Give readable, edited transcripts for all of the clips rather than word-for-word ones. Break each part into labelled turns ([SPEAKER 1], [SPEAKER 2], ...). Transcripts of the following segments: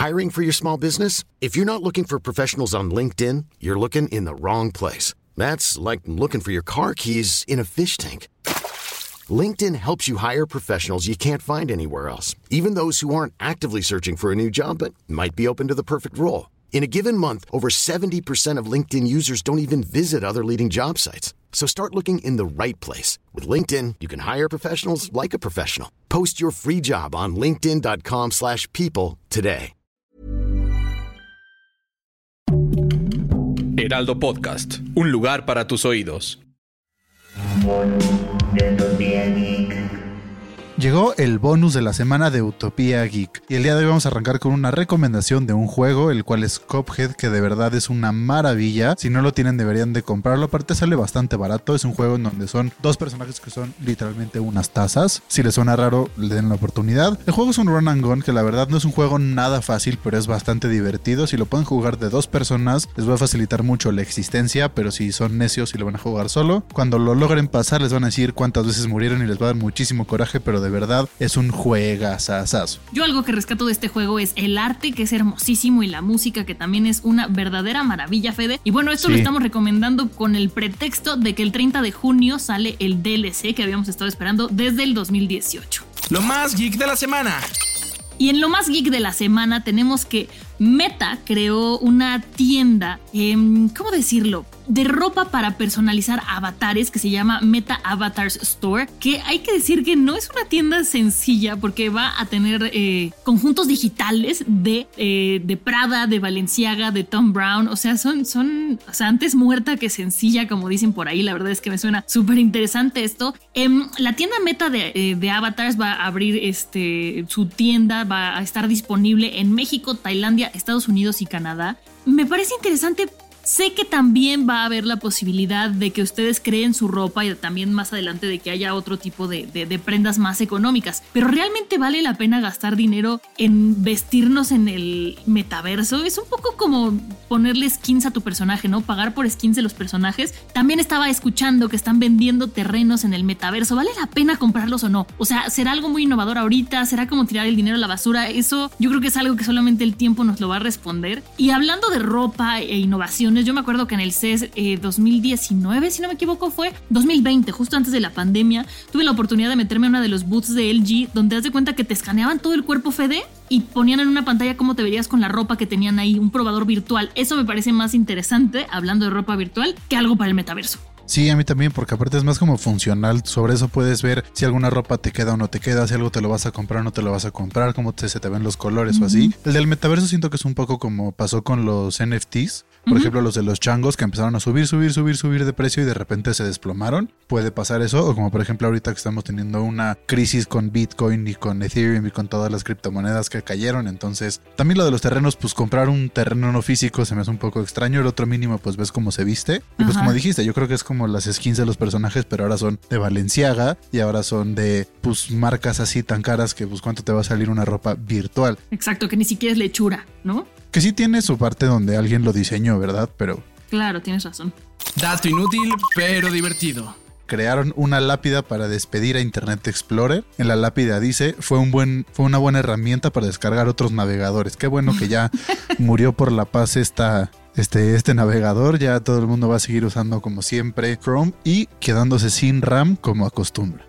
[SPEAKER 1] Hiring for your small business? If you're not looking for professionals on LinkedIn, you're looking in the wrong place. That's like looking for your car keys in a fish tank. LinkedIn helps you hire professionals you can't find anywhere else, even those who aren't actively searching for a new job but might be open to the perfect role. In a given month, over 70% of LinkedIn users don't even visit other leading job sites. So start looking in the right place. With LinkedIn, you can hire professionals like a professional. Post your free job on linkedin.com/people today.
[SPEAKER 2] Heraldo Podcast, un lugar para tus oídos.
[SPEAKER 3] Llegó el bonus de la semana de Utopía Geek y el día de hoy vamos a arrancar con una recomendación de un juego, el cual es Cuphead, que de verdad es una maravilla. Si no lo tienen deberían de comprarlo, aparte sale bastante barato. Es un juego en donde son dos personajes que son literalmente unas tazas. Si les suena raro, le den la oportunidad. El juego es un run and gun que la verdad no es un juego nada fácil, pero es bastante divertido. Si lo pueden jugar de dos personas les va a facilitar mucho la existencia, pero si son necios y lo van a jugar solo, cuando lo logren pasar les van a decir cuántas veces murieron y les va a dar muchísimo coraje, pero de verdad es un juegazazazo.
[SPEAKER 4] Yo algo que rescato de este juego es el arte, que es hermosísimo, y la música, que también es una verdadera maravilla, Fede. Y bueno, esto lo estamos recomendando con el pretexto de que el 30 de junio sale el DLC que habíamos estado esperando desde el 2018.
[SPEAKER 2] Lo más geek de la semana.
[SPEAKER 4] Y en lo más geek de la semana tenemos que Meta creó una tienda, ¿cómo decirlo?, de ropa para personalizar avatares que se llama Meta Avatars Store, que hay que decir que no es una tienda sencilla porque va a tener conjuntos digitales de Prada, de Balenciaga, de Thom Browne. O sea, son antes muerta que sencilla, como dicen por ahí. La verdad es que me suena súper interesante esto. La tienda Meta de Avatars va a abrir su tienda, va a estar disponible en México, Tailandia, Estados Unidos y Canadá. Me parece interesante. Sé que también va a haber la posibilidad de que ustedes creen su ropa y también más adelante de que haya otro tipo de prendas más económicas. Pero ¿realmente vale la pena gastar dinero en vestirnos en el metaverso? Es un poco como ponerle skins a tu personaje, ¿no? Pagar por skins de los personajes. También estaba escuchando que están vendiendo terrenos en el metaverso. ¿Vale la pena comprarlos o no? O sea, ¿será algo muy innovador ahorita? ¿Será como tirar el dinero a la basura? Eso yo creo que es algo que solamente el tiempo nos lo va a responder. Y hablando de ropa e innovación, yo me acuerdo que en el CES 2019, si no me equivoco, fue 2020, justo antes de la pandemia, tuve la oportunidad de meterme a una de los booths de LG, donde haz de cuenta que te escaneaban todo el cuerpo, Fede, y ponían en una pantalla cómo te verías con la ropa que tenían ahí, un probador virtual. Eso me parece más interesante, hablando de ropa virtual, que algo para el metaverso.
[SPEAKER 3] Sí, a mí también, porque aparte es más como funcional. Sobre eso puedes ver si alguna ropa te queda o no te queda, si algo te lo vas a comprar o no te lo vas a comprar, cómo se te ven los colores o así. El del metaverso siento que es un poco como pasó con los NFTs. Por ejemplo, los de los changos que empezaron a subir de precio y de repente se desplomaron. Puede pasar eso, o como por ejemplo ahorita que estamos teniendo una crisis con Bitcoin y con Ethereum y con todas las criptomonedas que cayeron. Entonces, también lo de los terrenos, pues comprar un terreno no físico se me hace un poco extraño. El otro mínimo, pues ves cómo se viste. Y pues como dijiste, yo creo que es como las skins de los personajes, pero ahora son de Balenciaga y ahora son de pues marcas así tan caras que pues cuánto te va a salir una ropa virtual.
[SPEAKER 4] Exacto, que ni siquiera es lechura, ¿no?
[SPEAKER 3] Que sí tiene su parte donde alguien lo diseñó, ¿verdad? Pero...
[SPEAKER 4] Claro, tienes razón.
[SPEAKER 2] Dato inútil, pero divertido.
[SPEAKER 3] Crearon una lápida para despedir a Internet Explorer. En la lápida dice, fue una buena herramienta para descargar otros navegadores. Qué bueno que ya murió por la paz este navegador. Ya todo el mundo va a seguir usando como siempre Chrome y quedándose sin RAM como acostumbra.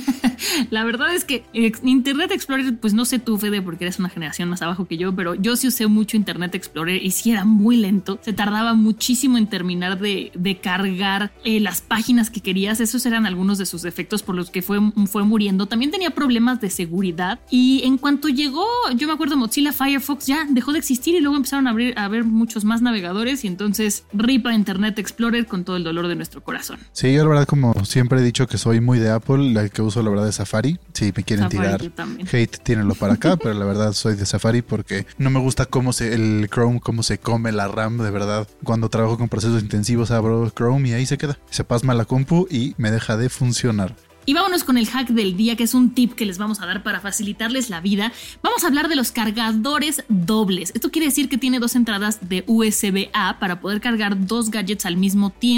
[SPEAKER 4] La verdad es que Internet Explorer, pues no sé tú, Fede, porque eres una generación más abajo que yo, pero yo sí usé mucho Internet Explorer y sí era muy lento. Se tardaba muchísimo en terminar de cargar las páginas que querías. Esos eran algunos de sus defectos por los que fue muriendo. También tenía problemas de seguridad y en cuanto llegó, yo me acuerdo, Mozilla Firefox ya dejó de existir y luego empezaron a haber muchos más navegadores y entonces ripa Internet Explorer con todo el dolor de nuestro corazón.
[SPEAKER 3] Sí, yo la verdad como siempre he dicho que soy muy de Apple, la que uso la verdad es Safari. Si me quieren tirar hate, tírenlo para acá, pero la verdad soy de Safari porque no me gusta el Chrome, cómo se come la RAM, de verdad. Cuando trabajo con procesos intensivos abro Chrome y ahí se queda. Se pasma la compu y me deja de funcionar.
[SPEAKER 4] Y vámonos con el hack del día, que es un tip que les vamos a dar para facilitarles la vida. Vamos a hablar de los cargadores dobles. Esto quiere decir que tiene dos entradas de USB-A para poder cargar dos gadgets al mismo tiempo.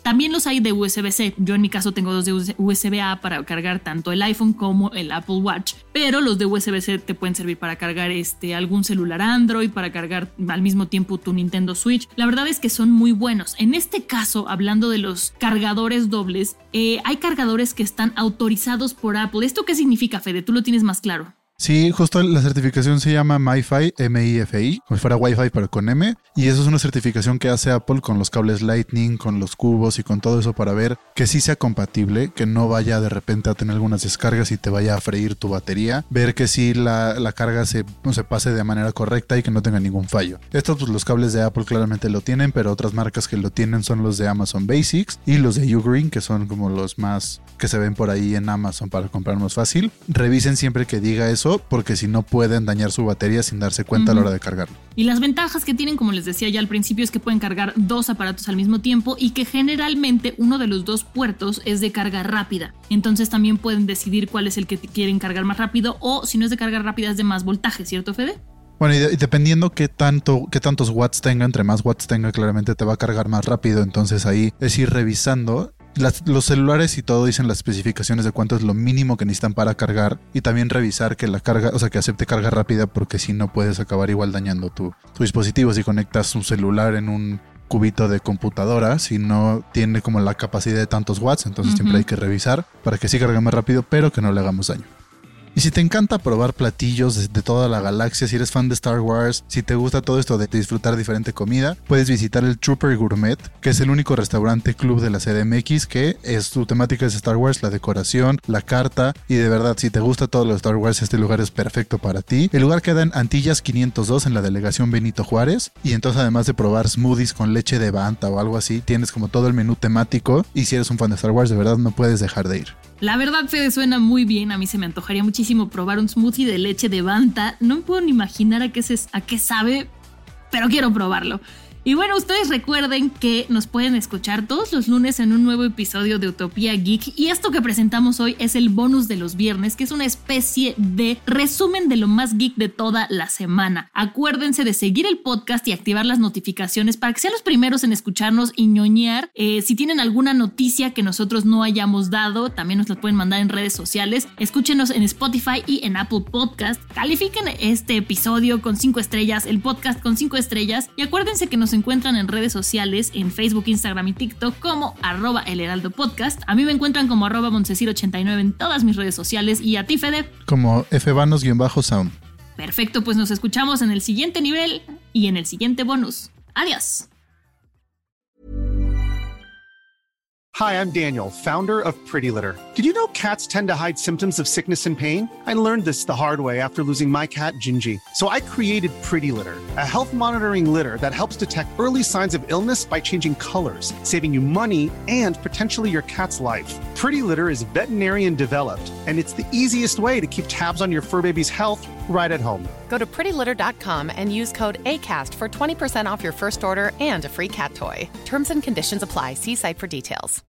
[SPEAKER 4] También los hay de USB-C. Yo en mi caso tengo dos de USB-A para cargar tanto el iPhone como el Apple Watch, pero los de USB-C te pueden servir para cargar algún celular Android, para cargar al mismo tiempo tu Nintendo Switch. La verdad es que son muy buenos. En este caso, hablando de los cargadores dobles, hay cargadores que están autorizados por Apple. ¿Esto qué significa, Fede? Tú lo tienes más claro.
[SPEAKER 3] Sí, justo la certificación se llama MiFi, M-I-F-I, como si fuera Wi-Fi pero con M, y eso es una certificación que hace Apple con los cables Lightning, con los cubos y con todo eso para ver que sí sea compatible, que no vaya de repente a tener algunas descargas y te vaya a freír tu batería, ver que sí la carga no se pase de manera correcta y que no tenga ningún fallo. Estos pues los cables de Apple claramente lo tienen, pero otras marcas que lo tienen son los de Amazon Basics y los de Ugreen, que son como los más que se ven por ahí en Amazon para comprar más fácil. Revisen siempre que diga eso, porque si no pueden dañar su batería sin darse cuenta a la hora de cargarlo.
[SPEAKER 4] Y las ventajas que tienen, como les decía ya al principio, es que pueden cargar dos aparatos al mismo tiempo y que generalmente uno de los dos puertos es de carga rápida. Entonces también pueden decidir cuál es el que quieren cargar más rápido, o si no es de carga rápida es de más voltaje, ¿cierto, Fede?
[SPEAKER 3] Bueno, y dependiendo qué tantos watts tenga, entre más watts tenga, claramente te va a cargar más rápido. Entonces ahí es ir revisando. Los celulares y todo dicen las especificaciones de cuánto es lo mínimo que necesitan para cargar, y también revisar que la carga, o sea, que acepte carga rápida, porque si no puedes acabar igual dañando tu dispositivo. Si conectas un celular en un cubito de computadora, si no tiene como la capacidad de tantos watts, entonces siempre hay que revisar para que sí cargue más rápido, pero que no le hagamos daño. Y si te encanta probar platillos de toda la galaxia, si eres fan de Star Wars, si te gusta todo esto de disfrutar diferente comida, puedes visitar el Trooper Gourmet, que es el único restaurante club de la CDMX que su temática es Star Wars, la decoración, la carta, y de verdad, si te gusta todo lo de Star Wars, este lugar es perfecto para ti. El lugar queda en Antillas 502 en la delegación Benito Juárez, y entonces además de probar smoothies con leche de Banta o algo así, tienes como todo el menú temático, y si eres un fan de Star Wars, de verdad no puedes dejar de ir.
[SPEAKER 4] La verdad, Fede, suena muy bien. A mí se me antojaría muchísimo probar un smoothie de leche de Banta. No me puedo ni imaginar a qué sabe, pero quiero probarlo. Y bueno, ustedes recuerden que nos pueden escuchar todos los lunes en un nuevo episodio de Utopía Geek, y esto que presentamos hoy es el bonus de los viernes, que es una especie de resumen de lo más geek de toda la semana. Acuérdense de seguir el podcast y activar las notificaciones para que sean los primeros en escucharnos y ñoñar. Si tienen alguna noticia que nosotros no hayamos dado, también nos la pueden mandar en redes sociales. Escúchenos en Spotify y en Apple Podcast. Califiquen este episodio con 5 estrellas, el podcast con 5 estrellas, y acuérdense que nos encuentran en redes sociales, en Facebook, Instagram y TikTok como @elheraldopodcast. A mí me encuentran como @montesir89 en todas mis redes sociales. Y a ti, Fede,
[SPEAKER 3] como fvanos_sound.
[SPEAKER 4] Perfecto, pues nos escuchamos en el siguiente nivel y en el siguiente bonus. Adiós.
[SPEAKER 5] Hi, I'm Daniel, founder of Pretty Litter. Did you know cats tend to hide symptoms of sickness and pain? I learned this the hard way after losing my cat, Gingy. So I created Pretty Litter, a health monitoring litter that helps detect early signs of illness by changing colors, saving you money and potentially your cat's life. Pretty Litter is veterinarian developed, and it's the easiest way to keep tabs on your fur baby's health right at home.
[SPEAKER 6] Go to prettylitter.com and use code ACAST for 20% off your first order and a free cat toy. Terms and conditions apply. See site for details.